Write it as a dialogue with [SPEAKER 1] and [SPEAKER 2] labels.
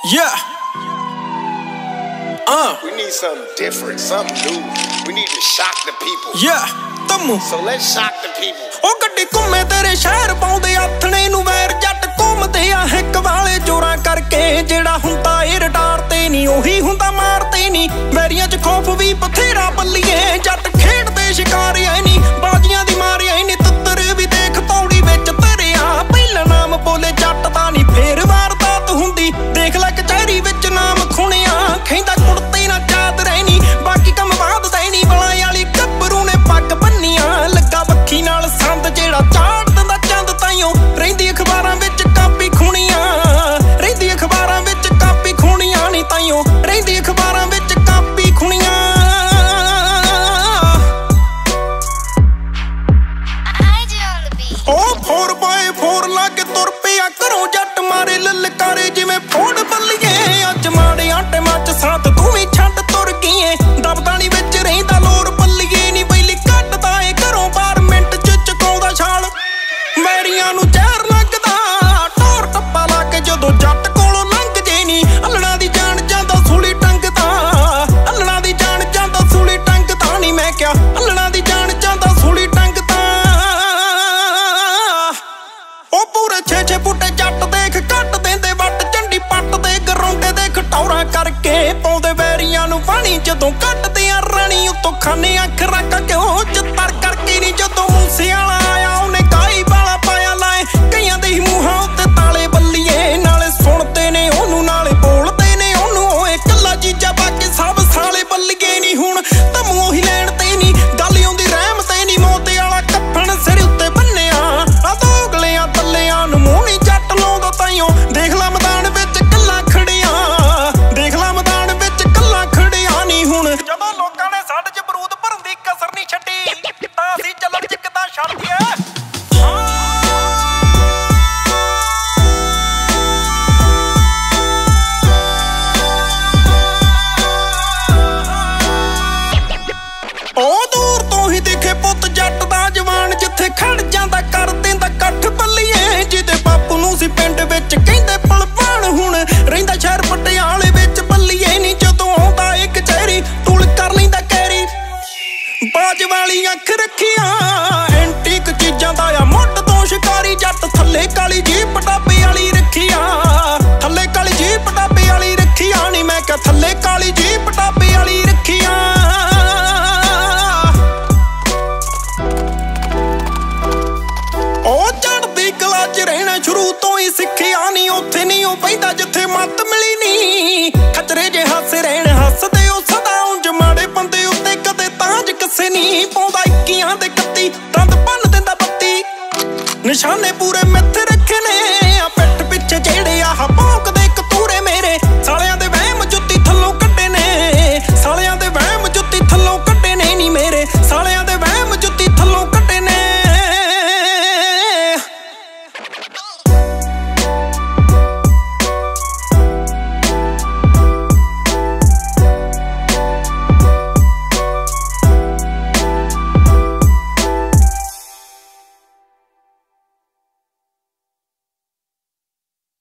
[SPEAKER 1] Yeah.
[SPEAKER 2] We need something different, something new. We need to shock the people.
[SPEAKER 1] Yeah. ਤਮੂ
[SPEAKER 2] So let's shock the people.
[SPEAKER 1] ਉਹ ਗੱਡੀ ਘੁੰਮੇ ਤੇਰੇ ਸ਼ਹਿਰ ਪਾਉਂਦੇ ਆਥਣੇ ਨੂੰ ਵੈਰ ਜੱਟ ਘੁੰਮਦੇ ਆ ਹਿੱਕ ਵਾਲੇ ਜੋਰਾਂ ਕਰਕੇ ਜਿਹੜਾ ਹੁੰਦਾ ਏ ਰਡਾਰ ਤੇ ਨਹੀਂ ਉਹੀ ਹੁੰਦਾ ਮਾਰਤੇ ਨਹੀਂ ਵੈਰੀਆਂ 'ਚ ਖੌਫ ਵੀ ਬਥੇਰਾ ਬੱਲੀਏ ਜੱਟ ਖੇਡਦੇ ਸ਼ਿਕਾਰੀਆਂ ਨਹੀਂ ਬਾਜ਼ੀਆਂ ਦੀ ਮਾਰੀਆਂ ਨਹੀਂ ਤਿੱਤਰ ਵੀ ਦੇਖ ਪੌੜੀ ਵਿੱਚ ਧਰਿਆ ਪਹਿਲਾ ਨਾਮ ਬੋਲੇ ਜੱਟ ਦਾ ਨਹੀਂ ਫੇਰ ਵਾਰਦਾਤ ਹੁੰਦੀ ਦੇਖ ਲੈ ਕਚਹਿਰੀ ਵਿੱਚ ਨਾਮ ਖੁਣਿਆ ਖੈਂਦਾ ਕੁੜਤੇ ਨਾ ਚਾਦ ਰਹਿਣੀ ਬਾਕੀ ਕੰਮ ਬਾਦਦਾ ਨਹੀਂ ਬਲਾਂ ਵਾਲੀ ਗੱਭਰੂ ਨੇ ਪੱਗ ਬੰਨੀਆਂ ਲੱਗਾ ਬੱਖੀ ਨਾਲ ਸੰਦ ਜਿਹੜਾ ਚਾੜ ਦਿੰਦਾ ਚੰਦ ਤਾਈਓ ਰਹਿੰਦੀ ਅਖਬਾਰਾਂ ਵਿੱਚ ਕਾਪੀ ਖੁਣੀਆਂ ਰਹਿੰਦੀ ਅਖਬਾਰਾਂ ਵਿੱਚ ਕਾਪੀ ਖੁਣੀਆਂ ਨਹੀਂ ਤਾਈਓ ਰਹਿੰਦੀ ਅਖਬਾਰਾਂ ਵਿੱਚ ਕਾਪੀ ਖੁਣੀਆਂ ਉਹ 4x4 ਲਾ ਕੇ ਤੁਰ ਪਿਆ ਘਰੋਂ ਜੱਟ ਮਾਰੇ ਲਲਕਾਰੇ ਜਿਵੇਂ ਫੋੜ ਬੱਲੀਏ ਅੱਜ ਮਾੜੇ ਆਟੇ ਮੱਚ ਸਾਥ ਤੂੰ ਵੀ ਛੱਡ ਤੁਰ ਗਈਏ ਦਬਦਾਣੀ ਵਿੱਚ ਰਹਿੰਦਾ ਲੋਰ ਬੱਲੀਏ ਨਹੀਂ ਬੈਲੀ ਕੱਢਦਾ ਏ ਘਰੋਂ ਬਾਹਰ ਮਿੰਟ 'ਚ ਚਕਾਉਂਦਾ ਛਾਲ ਵੈਰੀਆਂ ਨੂੰ ਜ਼ਹਿਰ ਲੱਗਦਾ ਟੋਰ ਟੱਪਾ ਲਾ ਕੇ ਜਦੋਂ ਜੱਟ ਕੋਲੋਂ ਲੰਘ ਜੇ ਨਹੀਂ ਅੱਲਣਾ ਦੀ ਜਾਨ ਜਾਂਦਾ ਸੂਲੀ ਟੰਗਦਾ ਅੱਲਣਾ ਦੀ ਜਾਨ ਜਾਂਦਾ ਸੂਲੀ ਟੰਗਦਾ ਨਹੀਂ ਮੈਂ ਕਿਹਾ ਅੱਲਣਾ ਦੀ ਜਾਨ ਜਾਂਦਾ ਸੂਲੀ ਟੰਗਦਾ ਉਹ ਪੂਰੇ 6-6 ਬੂਟੇ ਜੱਟ ਦੇਖ ਕੱਟ ਦਿੰਦੇ ਵੱਟ ਝੰਡੀ ਪੱਟ ਦੇ ਗਰਾਉਂਡੇ ਦੇ ਖਟੌਰਾ ਕਰਕੇ ਪਾਉਂਦੇ ਵੈਰੀਆਂ ਨੂੰ ਪਾਣੀ ਜਦੋਂ ਕੱਢਦੇ ਆ ਰਾਣੀ ਉੱਤੋਂ ਖਾਨੇ ਅੱਖ ਰੱਖ ਕਿਉਂ ਚਿੱਤਰ ਕਰਕੇ ਨਹੀਂ ਜਦੋਂ ਮੂਸੇ ਵਾਲਾ ਆਇਆ ਉਹਨੇ ਕਾਈ ਵਾਲਾ ਪਾਇਆ ਲਾਏ ਕਈਆਂ ਦੇ ਹੀ ਮੂੰਹਾਂ ਉੱਤੇ ਤਾਲੇ ਬੱਲੀਏ ਨਾਲੇ ਸੁਣਦੇ ਨੇ ਉਹਨੂੰ ਨਾਲੇ ਬੋਲਦੇ ਨੇ ਉਹਨੂੰ ਓਏ ਕੱਲਾ ਜੀਜਾ ਬਾਕੀ ਸਭ ਸਾਲੇ ਬੱਲੀਏ ਨਹੀਂ ਹੁਣ ਤਮੂ ਉਹੀ ਲੈਣ ਤੇ ਨਹੀਂ ਗੱਲ ਆਉਂਦੀ ਰਹਿਮ ਤੇ ਨਹੀਂ ਮੋਤੇ ਵਾਲਾ ਕੱਫਣ ਸਿਰ ਉੱਤੇ ਬੰਨਿਆ ਆ ਦੋਗਲਿਆਂ ਤੱਲਿਆਂ ਨੂੰ ਮੂੰਹ ਨਹੀਂ ਜੱਟ ਲਾਉਂਦਾ ਤਾਈਓ ਦੇਖ ਲਾ ਮੈਦਾਨ ਵਿੱਚ ਕੱਲਾ ਖੜਿਆ ਦੇਖ ਲਾ ਮੈਦਾਨ ਵਿੱਚ ਕੱਲਾ ਖੜਿਆ ਨਹੀਂ ਹੁਣ ਜਦੋਂ ਲੋਕਾਂ ਨੇ ਸਾਡੇ 'ਚ ਬਰੂਦ ਭਰਨ ਦੀ ਕਸਰ ਨਹੀਂ ਛੱਡੀ ਤਾਂ ਅਸੀਂ ਚੱਲਣ 'ਚ ਕਿੱਦਾਂ ਛੱਡ ਦਈਏ ਉਹ ਦੂਰ ਤੋਂ ਹੀ ਦਿਖੇ ਪੁੱਤ ਜੱਟ ਦਾ ਜਵਾਨ ਜਿੱਥੇ ਖੜ ਜਾਂਦਾ ਕਰ ਦਿੰਦਾ ਇਕੱਠ ਬੱਲੀਏ ਜਿਹਦੇ ਬਾਪੂ ਨੂੰ ਸੀ ਪਿੰਡ ਵਿੱਚ ਕਹਿੰਦੇ ਭਲਵਾਨ ਹੁਣ ਰਹਿੰਦਾ ਸ਼ਹਿਰ ਪਟਿਆਲੇ ਵਿੱਚ ਬੱਲੀਏ ਨਹੀਂ ਜਦੋਂ ਆਉਂਦਾ ਇੱਕ ਕਚਹਿਰੀ ਟੂਲ ਕਰ ਲੈਂਦਾ ਕੈਰੀ ਬਾਜ ਵਾਲੀ ਅੱਖ ਰੱਖੀਆਂ ਐਂਟੀਕ ਚੀਜ਼ਾਂ ਦਾ ਆ ਮੁੱਢ ਤੋਂ ਸ਼ਿਕਾਰੀ ਜੱਟ ਥੱਲੇ ਕਾਲੀ ਜੀਪ ਟਾਪੇ ਵਾਲੀ ਰੱਖੀਆਂ ਥੱਲੇ ਕਾਲੀ ਜੀਪ ਟਾਪੇ ਵਾਲੀ ਰੱਖੀਆਂ ਨਹੀਂ ਮੈਂ ਕਿਹਾ ਥੱਲੇ ਕਾਲੀ ਜੀਪ ਟਾਪੇ ਵਾਲੀ ਰੱਖੀਆਂ ਉਹ ਚੜ੍ਹਦੀ ਕਲਾ 'ਚ ਰਹਿਣਾ ਸ਼ੁਰੂ ਤੋਂ ਹੀ ਸਿੱਖਿਆ ਨਹੀਂ ਉੱਥੇ ਨਹੀਂ ਉਹ ਪੈਂਦਾ ਜਿੱਥੇ ਮੱਤ ਮਿਲੀ ਨਹੀਂ ਖਚਰੇ ਜੇ ਹਾਸੇ ਰਹਿਣ ਹੱਸਦੇ ਉਹ ਸਦਾ ਉਂਝ ਮਾੜੇ ਬੰਦੇ ਉੱਤੇ ਕਦੇ ਤਾਂਜ ਕਿਸੇ ਨਹੀਂ ਪਾਉਂਦਾ 21 ਦੇ 31 ਦੰਦ ਭੰਨ ਦਿੰਦਾ ਬੱਤੀ ਨਿਸ਼ਾਨੇ ਪੂਰੇ ਮਿੱਥੇ ਰੱਖੇ ਨੇ